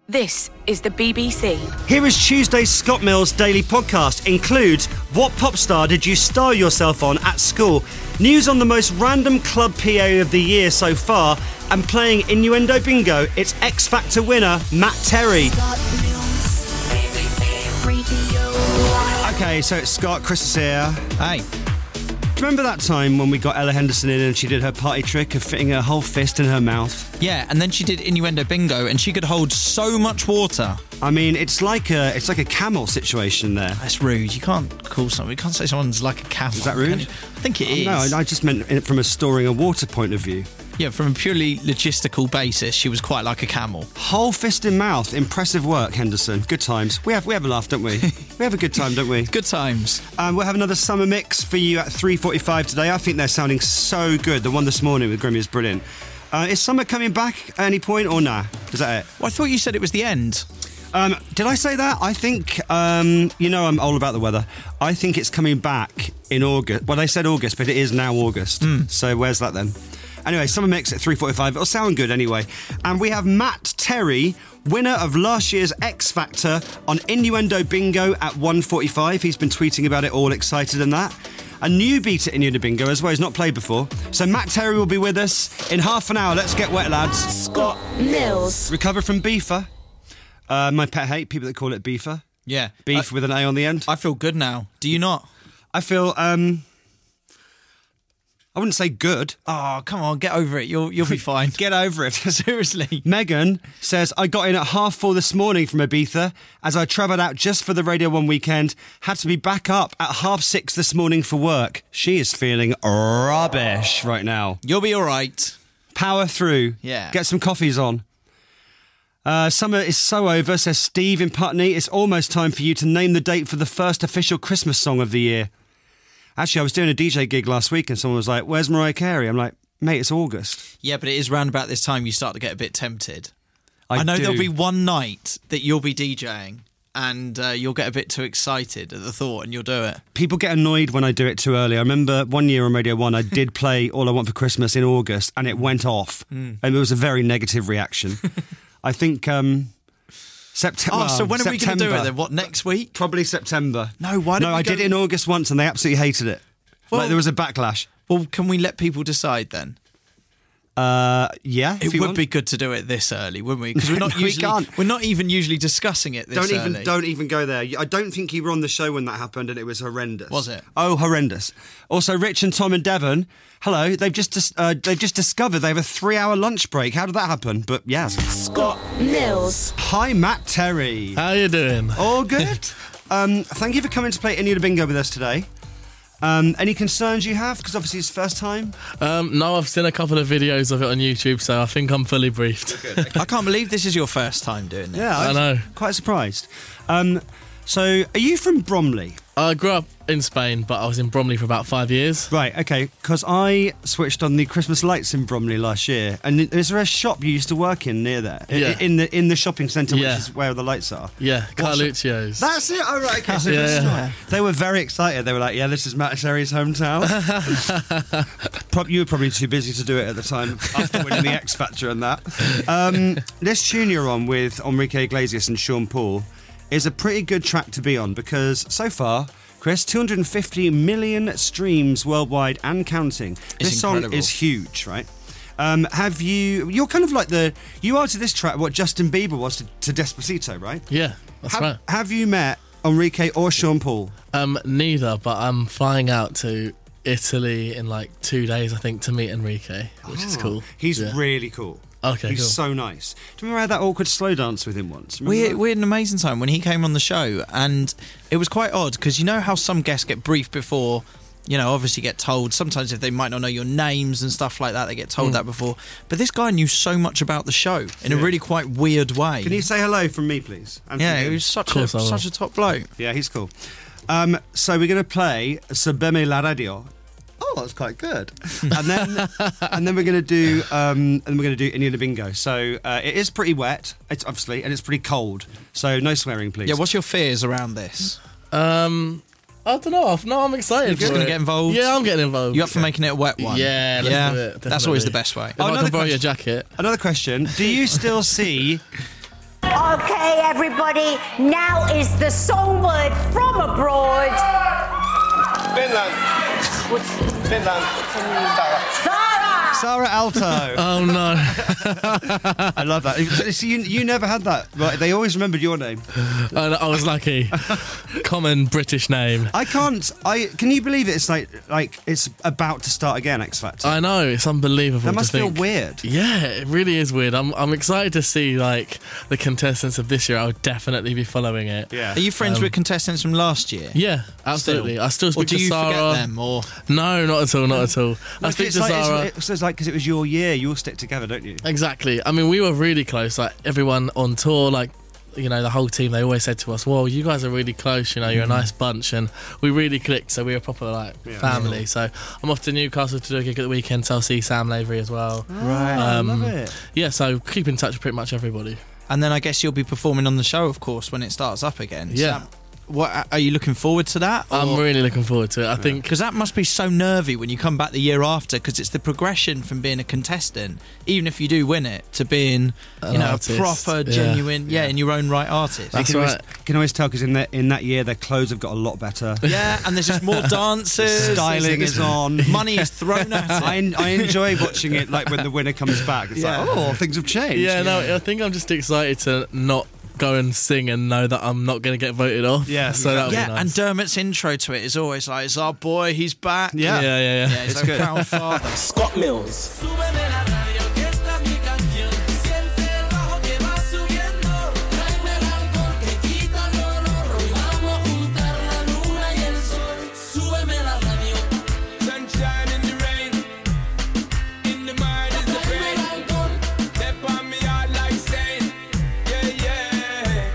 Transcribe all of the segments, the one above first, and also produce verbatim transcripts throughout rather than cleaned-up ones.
This is the B B C. Here is Tuesday's Scott Mills Daily Podcast. Includes what pop star did you star yourself on at school? News on the most random club P A of the year so far. And playing Innuendo Bingo, it's X Factor winner Matt Terry. Okay, so it's Scott. Chris is here. Hey. Do you remember that time when we got Ella Henderson in and she did her party trick of fitting her whole fist in her mouth? Yeah, and then she did Innuendo Bingo and she could hold so much water. I mean, it's like a it's like a camel situation there. That's rude. You can't call someone, you can't say someone's like a camel. Is that rude? I think it oh, is. No, I just meant it from a storing a water point of view. Yeah, from a purely logistical basis, she was quite like a camel. Whole fist in mouth. Impressive work, Henderson. Good times. We have we have a laugh, don't we? We have a good time, don't we? Good times. Um, we'll have another summer mix for you at three forty-five today. I think they're sounding so good. The one this morning with Grimmy is brilliant. Uh, is summer coming back at any point or nah? Is that it? Well, I thought you said it was the end. Um, did I say that? I think, um, you know I'm all about the weather. I think it's coming back in August. Well, they said August, but it is now August. Mm. So where's that then? Anyway, Summer Mix at three forty-five. It'll sound good anyway. And we have Matt Terry, winner of last year's X Factor, on Innuendo Bingo at one forty-five. He's been tweeting about it, all excited and that. A newbie to Innuendo Bingo as well. He's not played before. So Matt Terry will be with us in half an hour. Let's get wet, lads. Scott Mills. Recover from beefer. Uh, my pet hate, people that call it beefer. Yeah. Beef I, with an A on the end. I feel good now. Do you not? I feel, um... I wouldn't say good. Oh, come on, get over it. You'll you'll be fine. Get over it. Seriously. Megan says, I got in at half four this morning from Ibiza as I travelled out just for the Radio one weekend. Had to be back up at half six this morning for work. She is feeling rubbish right now. You'll be all right. Power through. Yeah. Get some coffees on. Uh, summer is so over, says Steve in Putney. It's almost time for you to name the date for the first official Christmas song of the year. Actually, I was doing a D J gig last week and someone was like, where's Mariah Carey? I'm like, mate, it's August. Yeah, but it is round about this time you start to get a bit tempted. I, I know do. there'll be one night that you'll be DJing and uh, you'll get a bit too excited at the thought and you'll do it. People get annoyed when I do it too early. I remember one year on Radio one, I did play All I Want for Christmas in August and it went off. Mm. And it was a very negative reaction. I think... Um, September. Oh, so when September. are we going to do it then? What, next week? Probably September. No, why don't No, we I go... did it in August once and they absolutely hated it. Well, like, there was a backlash. Well, can we let people decide then? Uh, yeah. It would want. be good to do it this early, wouldn't we? Because we're not no, usually we can't. we're not even usually discussing it this don't even, early. Don't even go there. I don't think you were on the show when that happened and it was horrendous. Was it? Oh, horrendous. Also, Rich and Tom and Devon, hello. They've just uh, they've just discovered they have a three-hour lunch break. How did that happen? But yeah. Scott Mills. Hi, Matt Terry. How you doing? All good. um, thank you for coming to play Innuendo Bingo with us today. Um, any concerns you have? Because obviously it's first time. Um, no, I've seen a couple of videos of it on YouTube, so I think I'm fully briefed. Good. Okay. I can't believe this is your first time doing it. Yeah, I know. Quite surprised. Um, so, are you from Bromley? I grew up in Spain, but I was in Bromley for about five years. Right, okay, because I switched on the Christmas lights in Bromley last year. And is there a shop you used to work in near there? Yeah. In the in the shopping centre, Yeah. which is where the lights are? Yeah, What shop? Carluccio's. That's it? Oh, right, okay. So Yeah, this is yeah. right. They were very excited. They were like, yeah, this is Matt Terry's hometown. Pro- you were probably too busy to do it at the time after winning the X Factor and that. Um, this tune you're on with Enrique Iglesias and Sean Paul is a pretty good track to be on because so far, Chris, two hundred fifty million streams worldwide and counting. It's this song incredible. is huge, right? Um, have you... You're kind of like the... You are to this track what Justin Bieber was to, to Despacito, right? Yeah, that's have, right. Have you met Enrique or Sean Paul? Um, neither, but I'm flying out to Italy in like two days, I think, to meet Enrique, which is Oh, cool. He's Yeah. really cool. Okay, He's cool. so nice. Do you remember I had that awkward slow dance with him once? Remember We, that? we had an amazing time when he came on the show, and it was quite odd because you know how some guests get briefed before, you know, obviously get told. Sometimes if they might not know your names and stuff like that, they get told Mm. that before. But this guy knew so much about the show in Yeah. a really quite weird way. Can you say hello from me, please? And yeah, from he him? was such a course I will. such a top bloke. Yeah, he's cool. Um, so we're going to play Sabeme la Radio. Oh, that's quite good. And then and then we're going to do um, and we're going to do Innuendo Bingo. So uh, it is pretty wet, it's obviously, and it's pretty cold. So no swearing, please. Yeah, what's your fears around this? Um, I don't know. No, I'm excited. You're just for going it. to get involved? Yeah, I'm getting involved. You up for making it a wet one? Yeah, let's yeah. do it, That's always the definitely. best way. If Oh, I another can borrow your question. jacket. Another question: do you still see? I've Okay, everybody, now is the songbird from abroad. Finland. Finland. Sarah! Sarah Alto. Oh no. I love that. See, you, you never had that. Right? They always remembered your name. I, I was lucky. Common British name. I can't. I can you believe it? It's like like it's about to start again. X Factor. I know, it's unbelievable. That must to feel think. weird. Yeah, it really is weird. I'm I'm excited to see like the contestants of this year. I'll definitely be following it. Yeah. Are you friends Um, with contestants from last year? Yeah, absolutely. Still? I still Or speak do to you Sarah. forget them? Or No, not at all, not at all. I Like, speak it's to like, Sarah. It's, it's like because it was your year, you all stick together, don't you? Exactly. I mean, we were really close. Like everyone on tour, like you know, the whole team. They always said to us, "Well, you guys are really close. You know, you're a nice bunch," and we really clicked. So we were a proper like Yeah. family. So I'm off to Newcastle to do a gig at the weekend. So I'll see Sam Lavery as well. Right. Um, I love it. Yeah. So keep in touch with pretty much everybody. and then I guess you'll be performing on the show, of course, when it starts up again. So Yeah. that- what are you looking forward to that? I'm really looking forward to it. I think Because that must be so nervy when you come back the year after, because it's the progression from being a contestant, even if you do win it, to being, you An know, artist. a proper, Yeah. genuine, yeah, in your own right artist. That's you can right. always, you can always tell because in that in that year their clothes have got a lot better. Yeah, and there's just more dancers. Styling there's- is on. Money is thrown at it. I, I enjoy watching it like when the winner comes back. It's Yeah. like, oh, things have changed. Yeah, no, I think I'm just excited to not go and sing and know that I'm not going to get voted off. Yeah, so that'll Yeah, be nice. and Dermot's intro to it is always like, "It's our boy, he's back." Yeah. yeah, yeah, yeah. yeah, he's It's a good. proud father. Scott Mills. Sunshine in the rain, in the mind is the pain. Step on me hard like stain. Yeah, yeah.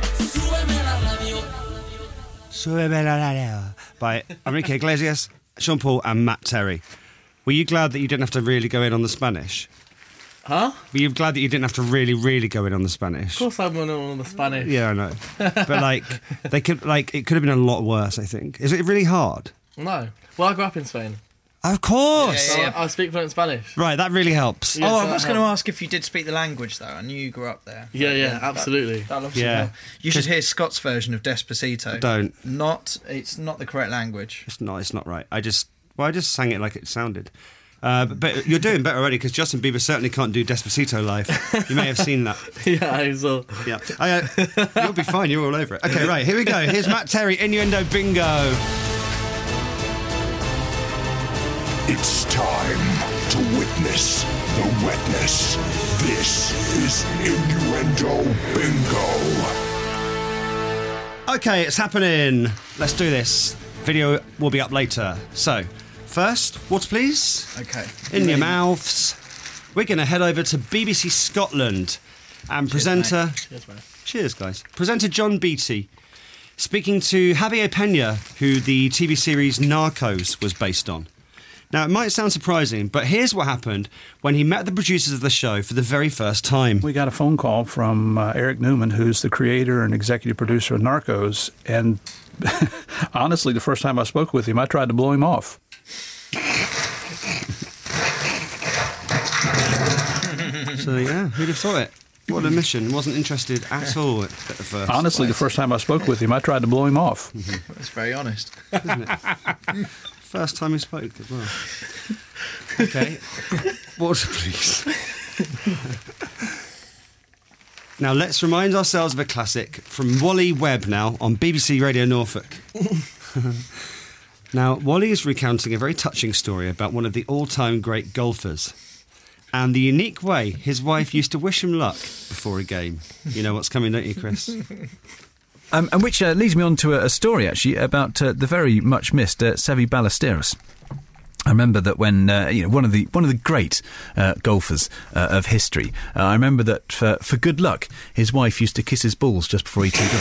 Súbeme la radio by Enrique Iglesias, Sean Paul, and Matt Terry. Were you glad that you didn't have to really go in on the Spanish? Huh? Were you glad that you didn't have to really, really go in on the Spanish? Of course, I'm on, on the Spanish. Yeah, I know. But like, they could like it could have been a lot worse. I think. Is it really hard? No. Well, I grew up in Spain. Of course. So I, I speak fluent Spanish. Right, that really helps. Yeah, Oh, so I that was going to helps. ask if you did speak the language, though. I knew you grew up there. Yeah, yeah, absolutely. That obviously Yeah. helped. You should hear Scott's version of Despacito. Don't. Not. It's not the correct language. It's not. It's not right. I just. Well, I just sang it like it sounded. Uh, but, but you're doing better already because Justin Bieber certainly can't do Despacito live. You may have seen that. Yeah, I saw. Yeah. I, uh, you'll be fine. You're all over it. Okay, right. Here we go. Here's Matt Terry, Innuendo Bingo. It's time to witness the wetness. This is Innuendo Bingo. Okay, it's happening. Let's do this. Video will be up later. So, first, water please. Okay. In your mouths. We're going to head over to B B C Scotland and presenter... Cheers, man. Cheers, guys. Presenter John Beattie speaking to Javier Pena, who the T V series Narcos was based on. Now, it might sound surprising, but here's what happened when he met the producers of the show for the very first time. We got a phone call from uh, Eric Newman, who's the creator and executive producer of Narcos, and honestly, the first time I spoke with him, I tried to blow him off. So, yeah, who'd have thought it? What a mission. Wasn't interested at all at the first. Honestly, the first time I spoke with him, I tried to blow him off. That's very honest. Isn't it? First time we spoke as well. Okay. Water, please. Now, let's remind ourselves of a classic from Wally Webb now on B B C Radio Norfolk. Now, Wally is recounting a very touching story about one of the all-time great golfers and the unique way his wife used to wish him luck before a game. You know what's coming, don't you, Chris? Um, and which uh, leads me on to a, a story, actually, about uh, the very much missed uh, Seve Ballesteros. I remember that when uh, you know one of the one of the great uh, golfers uh, of history. Uh, I remember that for, for good luck, his wife used to kiss his balls just before he teed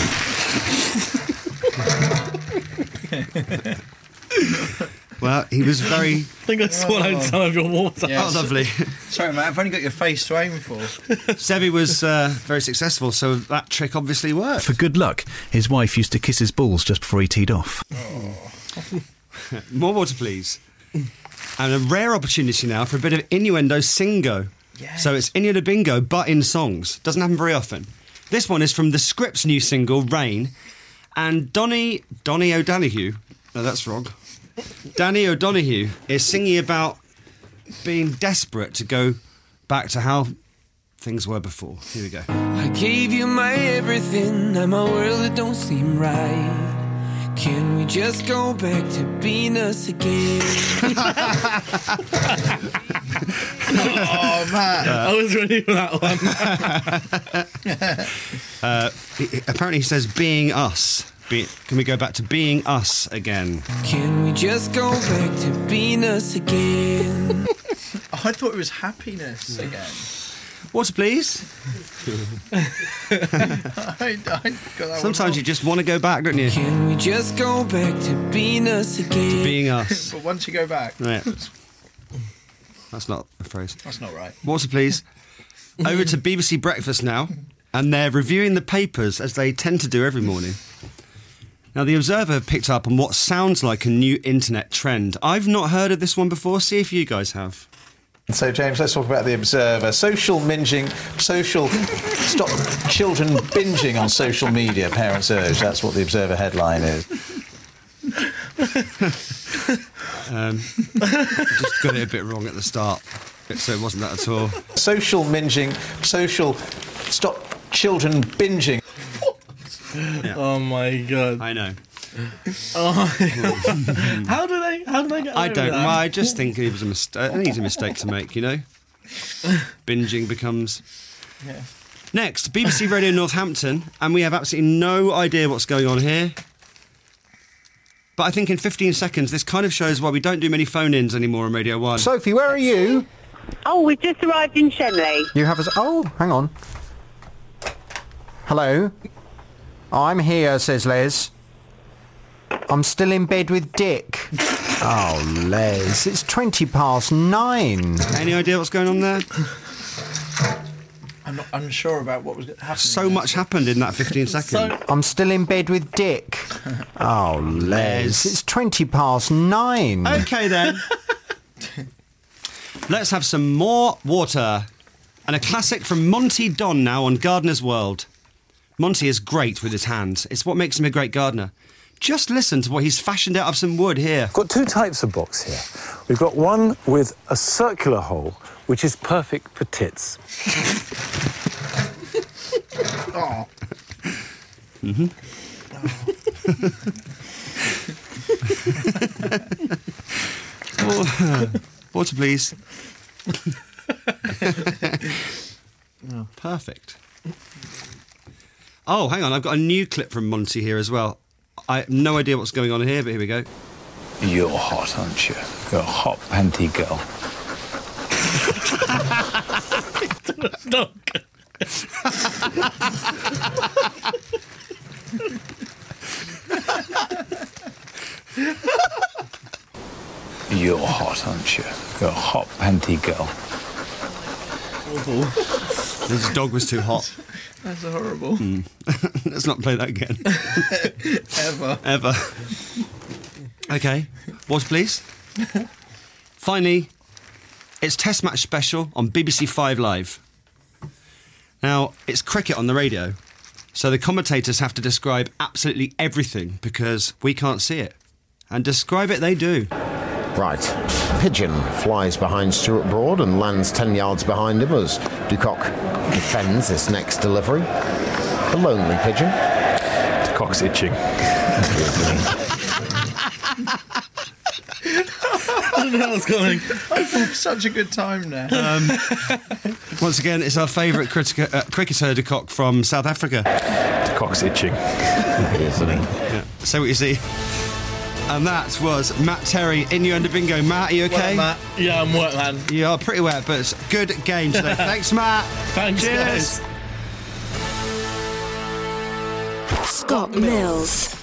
off. Well, he was very... I think I swallowed some of your water. Yeah. Oh, lovely. Sorry, mate. I've only got your face to aim for. Seve was uh, very successful, so that trick obviously worked. For good luck, his wife used to kiss his balls just before he teed off. More water, please. And a rare opportunity now for a bit of innuendo singo. Yeah. So it's innuendo bingo, but in songs. Doesn't happen very often. This one is from the Scripts' new single, Rain. And Donny, Donny O'Donoghue, no, that's wrong. Danny O'Donoghue is singing about being desperate to go back to how things were before. Here we go. I gave you my everything, and my world it don't seem right. Can we just go back to being us again? Oh, man. Uh, I was ready for that one. uh, he- apparently he says being us. Be- can we go back to being us again? Can we just go back to being us again? Oh, I thought it was happiness again. Water, please. I, I got that Sometimes you just want to go back, don't you? Can we just go back to being us again? Being us. But once you go back, Right. That's not a phrase. that's not right. Water, please. Over to B B C Breakfast now, and they're reviewing the papers as they tend to do every morning. Now, the Observer have picked up on what sounds like a new internet trend. I've not heard of this one before. See if you guys have. So, James, let's talk about the Observer. Social minging, social... Stop children binging on social media, parents urge. That's what the Observer headline is. um, just got it a bit wrong at the start, so it wasn't that at all. Social minging, social... Stop children binging. Yeah. Oh, my God. I know. Oh, how do they? How do they get? I over don't. that? Well, I just think it was a mistake. I think it's a mistake to make. You know, binging becomes. Yeah. Next, B B C Radio Northampton, and we have absolutely no idea what's going on here. But I think in fifteen seconds, this kind of shows why we don't do many phone-ins anymore on Radio One. Sophie, where are you? Oh, we just arrived in Shenley. You have a... Oh, hang on. Hello? I'm here, says Les. I'm still in bed with Dick. Oh, Les, it's twenty past nine. Any idea what's going on there? I'm not unsure about what was happening. So much happened in that fifteen seconds. I'm still in bed with Dick. Oh, Les, it's twenty past nine. Okay, then. Let's have some more water. And a classic from Monty Don now on Gardener's World. Monty is great with his hands. It's what makes him a great gardener. Just listen to what he's fashioned out of some wood here. We've got two types of box here. We've got one with a circular hole, which is perfect for tits. Oh. Mm-hmm. Oh. Water, please. Oh, perfect. Oh, hang on. I've got a new clip from Monty here as well. I have no idea what's going on here, but here we go. You're hot, aren't you? You're a hot panty girl. You're hot, aren't you? You're a hot panty girl. This dog was too hot. That's horrible. Mm. Let's not play that again. Ever. Ever. Okay. Water, please. Finally, it's Test Match Special on B B C Five Live. Now, it's cricket on the radio, so the commentators have to describe absolutely everything because we can't see it. And describe it they do. Right. Pigeon flies behind Stuart Broad and lands ten yards behind him as de Kock defends this next delivery. A lonely pigeon. De Kock's itching. I don't know what's going. I'm having such a good time now. Um, once again, it's our favourite critica- uh, cricketer, de Kock, from South Africa. De Kock's itching. Yeah. Say what you see. And that was Matt Terry, Innuendo Bingo. Matt, are you okay? Well, Matt. Yeah, I'm wet, man. You are pretty wet, but it's a good game today. Thanks, Matt. Thanks, Cheers. guys. Scott Mills.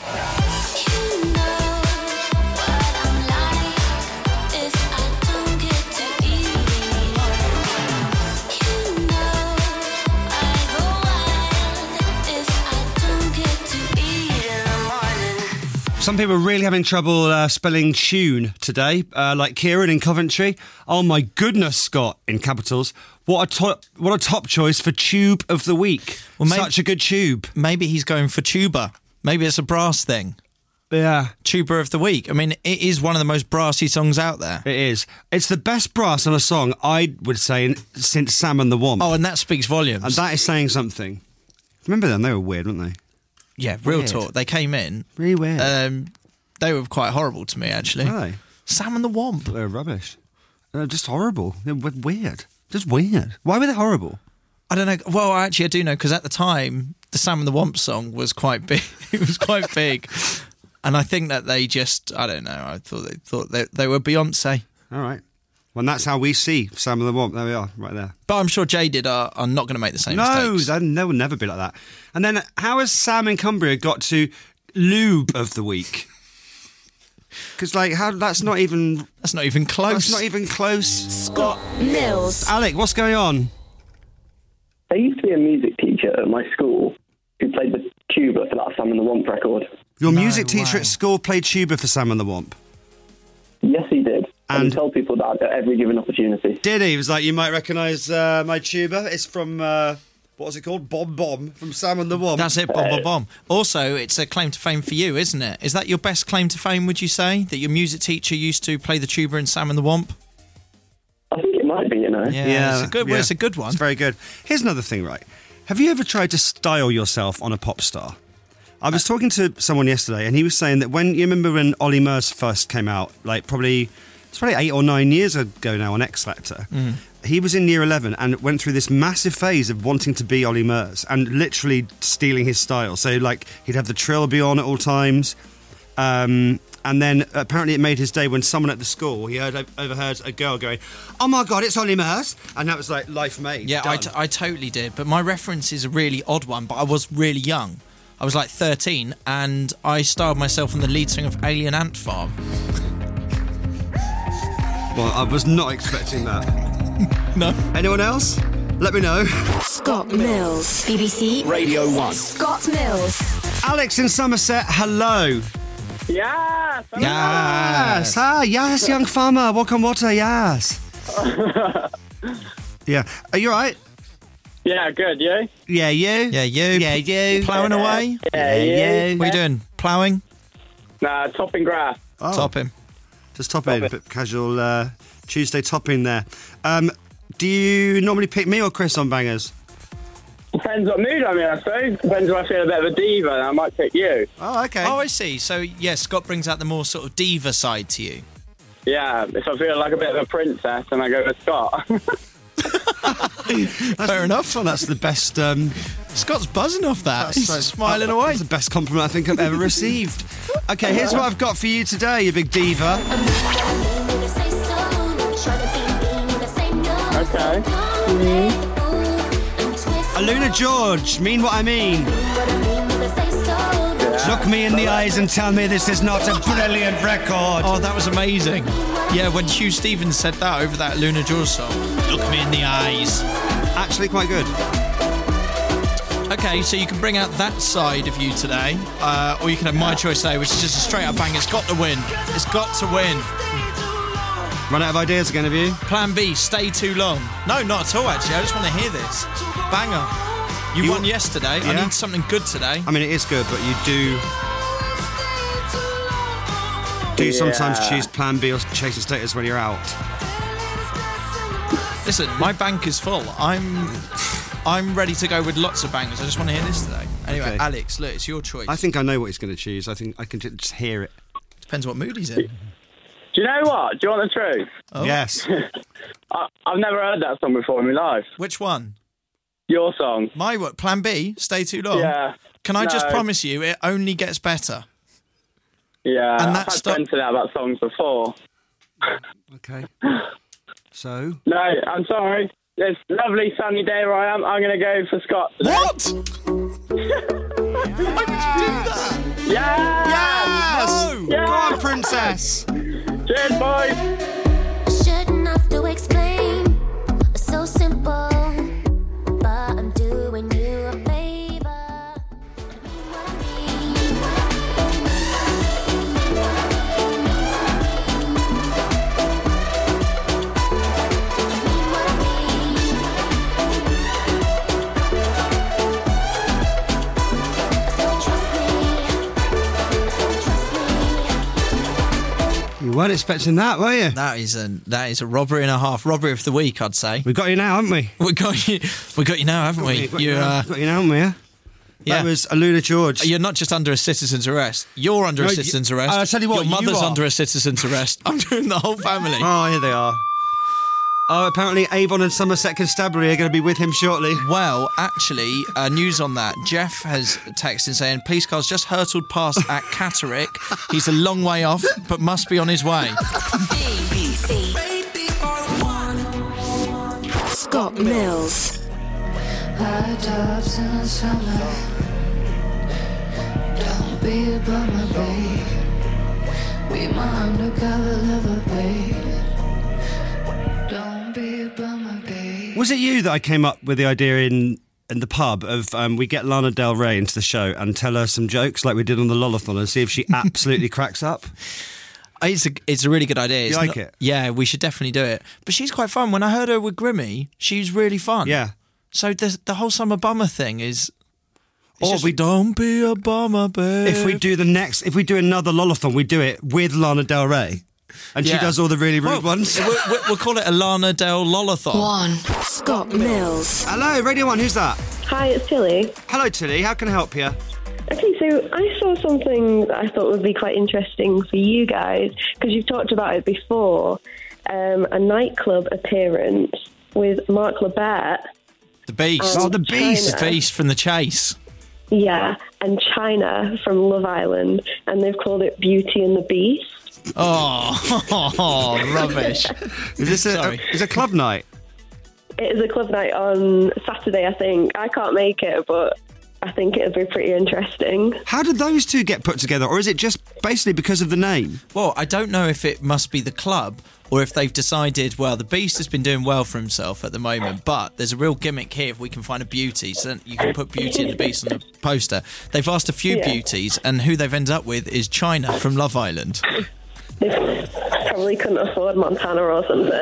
Some people are really having trouble uh, spelling tune today, uh, like Kieran in Coventry. Oh my goodness, Scott, in capitals. What a top, what a top choice for tube of the week. Well, maybe, Such a good tube. Maybe he's going for tuba. Maybe it's a brass thing. Yeah. Tuba of the week. I mean, it is one of the most brassy songs out there. It is. It's the best brass on a song, I would say, since Sam and the Womp. Oh, and that speaks volumes. And that is saying something. Remember them? They were weird, weren't they? Yeah, real Weird. talk. They came in. Really weird. Um, they were quite horrible to me, actually. Were they? Sam and the Womp. They were rubbish. They're just horrible. They were weird. Just weird. Why were they horrible? I don't know. Well, actually, I do know, because at the time, the Sam and the Womp song was quite big. It was quite big. And I think that they just, I don't know, I thought they thought they, they were Beyonce. All right. Well, and that's how we see Sam and the Womp. There we are, right there. But I'm sure Jaded are, are not going to make the same no, mistakes. No, they will never be like that. And then how has Sam in Cumbria got to lube of the week? Because, like, how that's not even... That's not even close. That's not even close. Scott Mills. Alec, what's going on? There used to be a music teacher at my school who played the tuba for that Sam and the Womp record. Your No music teacher way. at school played tuba for Sam and the Womp? Yes, he did. And, And- he told people that at every given opportunity. Did he? He was like, you might recognise uh, my tuba. It's from, uh, what was it called? Bomb Bomb, from Sam and the Womp. That's it, bomb, bomb, bomb. Also, it's a claim to fame for you, isn't it? Is that your best claim to fame, would you say? That your music teacher used to play the tuba in Sam and the Womp? I think it might be, you know. Yeah, it's a good, yeah. it's a good one. It's very good. Here's another thing, right? Have you ever tried to style yourself on a pop star? I was talking to someone yesterday, and he was saying that when you remember when Ollie Murs first came out, like probably it's probably eight or nine years ago now on X Factor. Mm. He was in year eleven and went through this massive phase of wanting to be Ollie Murs and literally stealing his style. So like he'd have the trilby on at all times. Um, and then apparently it made his day when someone at the school, he heard overheard a girl going, "Oh my God, it's Ollie Murs," and that was like life made. Yeah, I, t- I totally did. But my reference is a really odd one, but I was really young. I was like thirteen, and I styled myself on the lead singer of Alien Ant Farm. Well, I was not expecting that. No. Anyone else? Let me know. Scott Mills. B B C Radio one. Scott Mills. Alex in Somerset, hello. Yes! Yes. Ah, yes, young farmer. Walk on water, yes. Yeah. Are you all right? Yeah, good, you? Yeah, you? Yeah, you. Yeah, you. Ploughing away? Yeah, yeah. What are you doing? Ploughing? Nah, topping grass. Oh. Topping. Just topping, a bit casual uh, Tuesday topping there. Um, do you normally pick me or Chris on bangers? Depends what mood I'm in, I suppose. Depends if I feel a bit of a diva, then I might pick you. Oh, okay. Oh, I see. So, yeah, Scott brings out the more sort of diva side to you. Yeah, if I feel like a bit of a princess, then I go with Scott. Fair enough. Well, that's the best... Um, Scott's buzzing off that. That's, He's that's smiling that- away. That's the best compliment I think I've ever received. Okay, here's what I've got for you today, you big diva. Okay. Aluna George, mean what I mean. Look me in the eyes and tell me this is not a brilliant record. Oh, that was amazing. Yeah, when Hugh Stevens said that over that Luna George song. Look me in the eyes. Actually quite good. Okay, so you can bring out that side of you today, uh, or you can have my choice today, which is just a straight-up bang. It's got to win. It's got to win. Run out of ideas again, have you? Plan B, stay too long. No, not at all, actually. I just want to hear this. Banger. You, You- won yesterday. I Yeah. need something good today. I mean, it is good, but you do... Do you sometimes Yeah. choose plan B or chase a status when you're out? Listen, my bank is full. I'm... I'm ready to go with lots of bangers. I just want to hear this today. Anyway, Okay. Alex, look, it's your choice. I think I know what he's going to choose. I think I can just hear it. Depends what mood he's in. Do you know what? Do you want the truth? Oh. Yes. I, I've never heard that song before in my life. Which one? Your song. My what? Plan B? Stay too long? Yeah. Can I just No. promise you, it only gets better. Yeah, And I've that's had sto- friends say that about songs before. Okay. So? No, I'm sorry. It's a lovely sunny day where I am. I'm going to go for Scott today. What? Why would you do that? Yeah! Yes! No! Yeah! Go on, princess! Cheers, boys! Shouldn't have to explain. So simple, but I'm doing you a favor. weren't expecting that, were you? That is a that is a robbery and a half. Robbery of the week, I'd say. We've got you now, haven't we? We got you. We got you now, haven't we? Got You, you, now, uh, got you now, haven't we? Yeah. yeah. That was Aluna George. You're not just under a citizen's arrest. You're under No, a you- citizen's arrest. I'll tell you what, Your you mother's are. under a citizen's arrest. I'm doing the whole family. Oh, here they are. Oh, apparently Avon and Somerset Constabulary are going to be with him shortly. Well, actually, uh, news on that. Jeff has texted saying, police car's just hurtled past at Catterick. He's a long way off, but must be on his way. B B C. Scott Mills. High tops in the summer. Don't be a bummer, babe. Be my undercover lover, babe. Don't be a bummer, babe. Was it you that I came up with the idea in in the pub of um, we get Lana Del Rey into the show and tell her some jokes like we did on the Lolathon and see if she absolutely cracks up? It's a, it's a really good idea. It's You like not- it? Yeah, we should definitely do it. But she's quite fun. When I heard her with Grimmy, she's really fun. Yeah. So the the whole summer bummer thing is... It's Or just, we- don't be a bummer, babe. If we do the next, if we do another Lolathon, we do it with Lana Del Rey. And she Yeah. does all the really rude Well, ones. We'll, we'll- we'll call it a Lana Del Lolathon. One. Scott Mills. Hello, Radio One, who's that? Hi, it's Tilly. Hello, Tilly, how can I help you? Okay, so I saw something that I thought would be quite interesting for you guys, because you've talked about it before, um, a nightclub appearance with Mark Lebert. The Beast. Oh, the Beast. The Beast from The Chase. Yeah, and China from Love Island, and they've called it Beauty and the Beast. Oh, rubbish. Is this a, Sorry. a, is a club night? It is a club night on Saturday, I think. I can't make it, but I think it'll be pretty interesting. How did those two get put together? Or is it just basically because of the name? Well, I don't know if it must be the club or if they've decided, well, the Beast has been doing well for himself at the moment, but there's a real gimmick here if we can find a beauty. So then you can put Beauty and the Beast on the poster. They've asked a few Yeah. beauties, and who they've ended up with is China from Love Island. They probably couldn't afford Montana or something.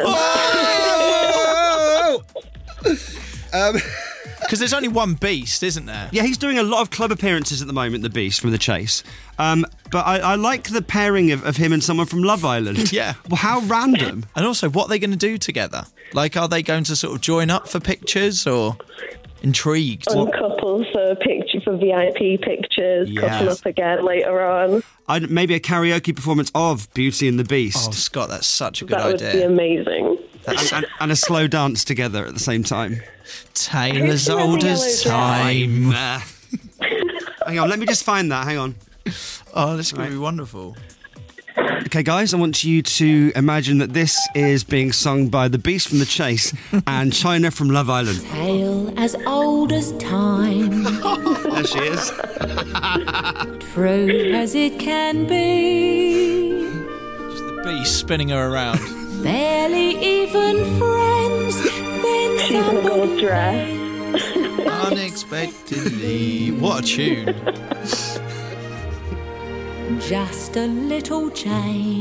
Um, Because there's only one Beast, isn't there? Yeah, he's doing a lot of club appearances at the moment, the Beast from The Chase. Um, but I, I like the pairing of, of him and someone from Love Island. Yeah. Well, how random. And also, what are they going to do together? Like, are they going to sort of join up for pictures or intrigued? And couples for picture for V I P pictures, couple Yes. up again later on. I'd, maybe a karaoke performance of Beauty and the Beast. Oh, Scott, that's such a good That would idea. be amazing. and, and, and a slow dance together at the same time. Taylor's Who's the old yellow as dress? time. Uh, hang on, let me just find that. Hang on. Oh, this is going to be wonderful. Okay, guys, I want you to imagine that this is being sung by the Beast from The Chase and China from Love Island. Tale as old as time, There she is. true as it can be. Just the Beast spinning her around. Barely even friends, then She's in a gold somebody dress. Unexpectedly. What a tune. just a little change.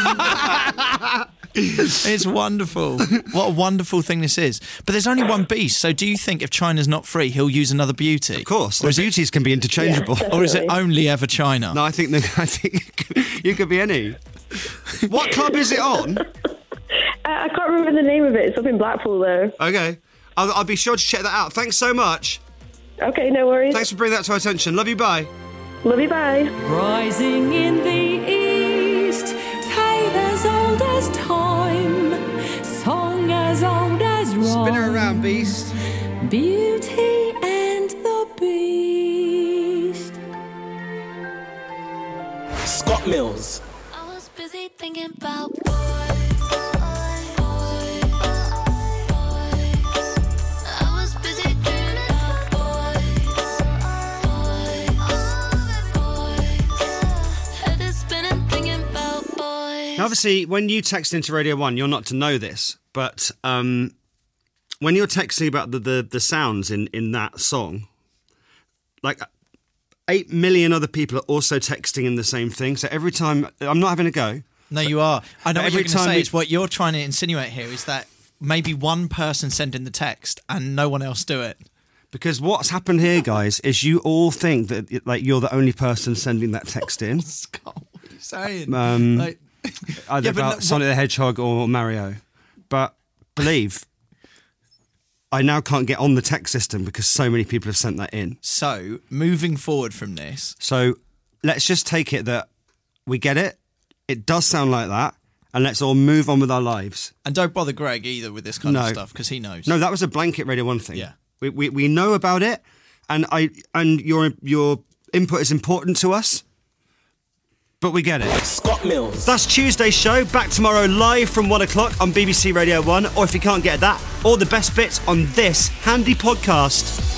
It's wonderful. What a wonderful thing this is. But there's only one Beast, so do you think if China's not free, he'll use another beauty? Of course, Or the is, it, beauties can be interchangeable. Yeah. or is it Definitely. only ever China? No, I think that, I think you could be any. What club is it on? Uh, I can't remember the name of it. It's up in Blackpool, though. Okay, I'll, I'll be sure to check that out. Thanks so much. Okay, no worries. Thanks for bringing that to our attention. Love you. Bye. Love you, bye. Rising in the east, tale as old as time, song as old as rhyme. Spin her around, Beast. Beauty and the Beast. Scott Mills. I was busy thinking about Now, obviously, when you text into Radio One, you're not to know this, but um, when you're texting about the, the, the sounds in, in that song, like eight million other people are also texting in the same thing. So every time, I'm not having a go. No, you are. I know But what every you're going to time say. we- Is what you're trying to insinuate here is that maybe one person send in the text and no one else do it. Because what's happened here, guys, is you all think that like you're the only person sending that text in. Scott, what are you saying? Um, Like, either Yeah, but about no- Sonic the Hedgehog or Mario. But believe, I now can't get on the text system because so many people have sent that in. So, moving forward from this, So let's just take it that we get it. It does sound like that. And let's all move on with our lives. and don't bother Greg either with this kind No. of stuff because he knows. No, that was a blanket Radio One thing. Yeah. We, we we know about it, and I and your your input is important to us. But we get it. Scott Mills. That's Tuesday's show. Back tomorrow live from one o'clock on B B C Radio One. Or if you can't get that, all the best bits on this handy podcast.